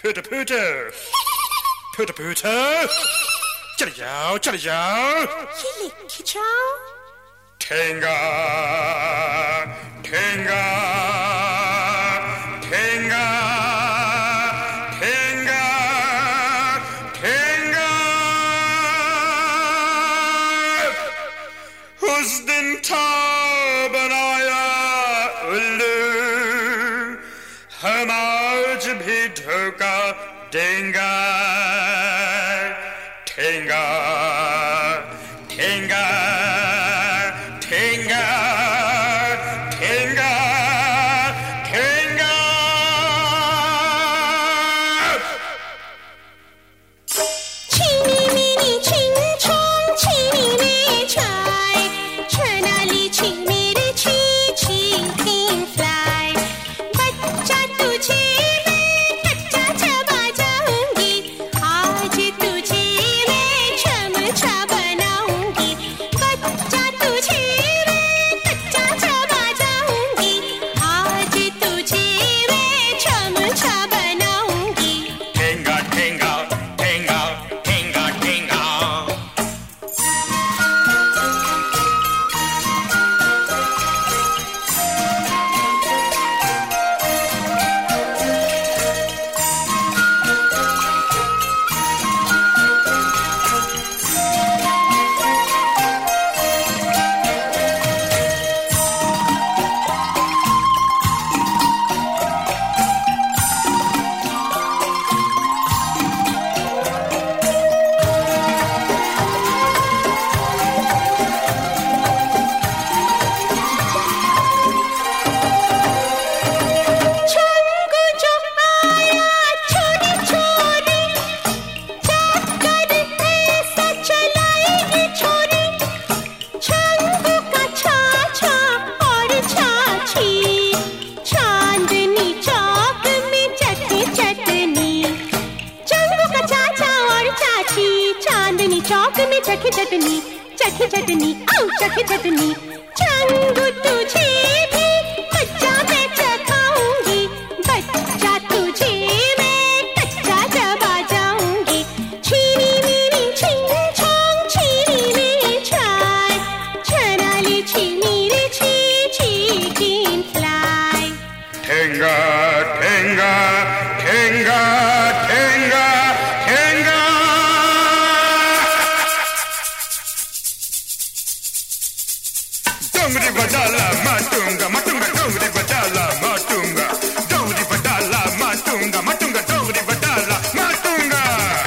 Putter, putter. Putter, putter. चले जाओ, चले जाओ. ये लेके जाओ. ठेंगा, ठेंगा, ठेंगा, ठेंगा, ठेंगा. उस दिन था बनाया उल्लू, हम आज भी धोखा देंगे. ठेंगा, ठेंगा, ठेंगा, ठेंगा, ठेंगा. चीनी मीनी छिन छोन चीनी में चाय छनाली चीनी रे ची ची तीन फ्लाई. बच्चा तुझे मैं कच्चा चबा जाऊंगी. आज तुझे मैं चमचा बनाऊंगी. बच्चा तुझे मैं कच्चा चबा जाऊंगी. आज तुझे मैं चमचा बनाऊंगी. ठेंगा, ठेंगा, ठेंगा, ठेंगा, ठेंगा. छंगू जो आया छोरी छोरी जाकर ऐसा चलाएगी छोरी. छंगू का छाछा और छाछी चांदनी चौक में चटनी चटनी. छंगू का चाचा और चाची चांदनी चौक में चटनी चटनी चटनी चटनी औ चटनी चटनी. छंगू तुझे भी बच्चा मैं चखाऊंगी. बच्चा तुझे मैं कच्चा चबा जाऊंगी. चीनी मीनी छिन छोंग चीनी में चाय छनाली चीनी रे ची ची तीन फ्लाई. ठेंगा, ठेंगा, ठेंगा, ठेंगा, ठेंगा. डोंगरी बजाला माटूंगा, माटूंगा डोंगरी बजाला माटूंगा. डोंगरी बजाला माटूंगा, माटूंगा डोंगरी बजाला Matunga.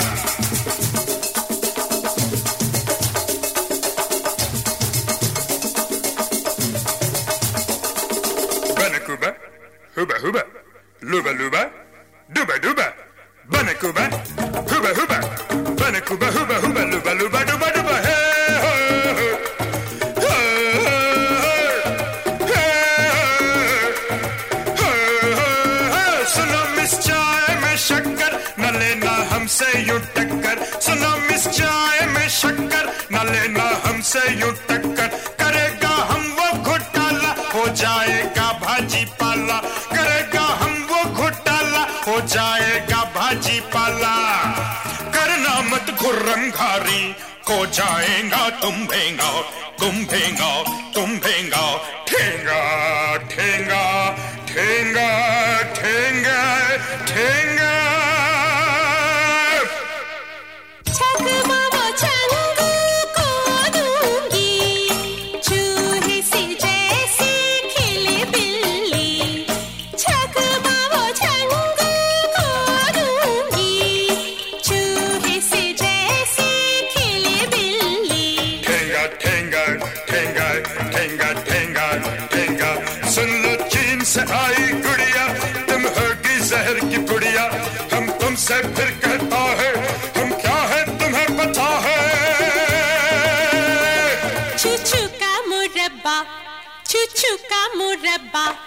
Banakuba, huba huba, luba luba, duba duba. Banakuba, huba huba, banakuba huba huba, luba luba, duba duba. Hey ho ho, सुनो मिस चाय में शक्कर न लेना हमसे यूं टक्कर. सुनो मिस चाय में शक्कर न लेना हमसे यूं टक्कर. करेगा हम वो घोटाला हो जाएगा भाजी पाला. करेगा हम वो घोटाला हो जाएगा भाजी पाला. करना मत खुर्रम घारी हो जाएगा तुम भेंगा, तुम भेंगा, तुम भेंगा. ठेंगा, ठेंगा, ठेंगा, ठेंगा, ठेंगा. छकमा वो छंगू को दूंगी. चूहे से जैसी खिली बिल्ली. छकमा वो छंगू को दूंगी. चूहे से जैसी खिली बिल्ली. ठेंगा, ठेंगा, ठेंगा, ठेंगा, ठेंगा, ठेंगा. सुन लो चीन से आई गुड़िया, तुम होगी जहर की पुड़िया. हम तुमसे फिर कहता है, हम क्या है तुम्हें पता है. चूचू का मुरब्बा, चूचू का मुरब्बा.